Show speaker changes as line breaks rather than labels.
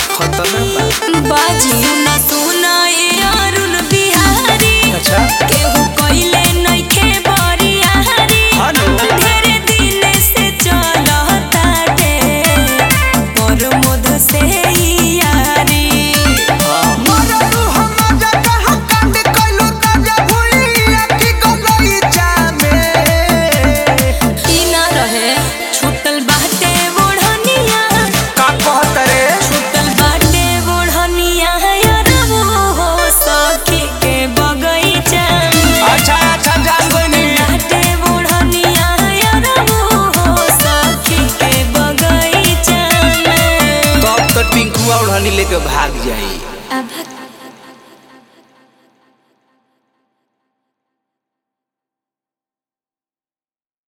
खतरनाक
बाजी सुना सुना ए अरुण बिहारी।
अच्छा
केहू कइले नइखे बरियारी। ढेरे दिन से चलता टे पर मोद से यारी।
मरलू हम जगह कांड कइलो ताजा भुइया की गलई जामे
ई ना रहे छूटल बाटे ओढ़निया।
का कहत रे
छूटल बाटे ओढ़निया यार वो हो सखी के बगीचा में।
अच्छा अच्छा जान गइनी
बाटे ओढ़निया यार वो हो सखी के बगीचा में।
तब तो टिंकुआ उड़ानी लेके भाग जाई।
अब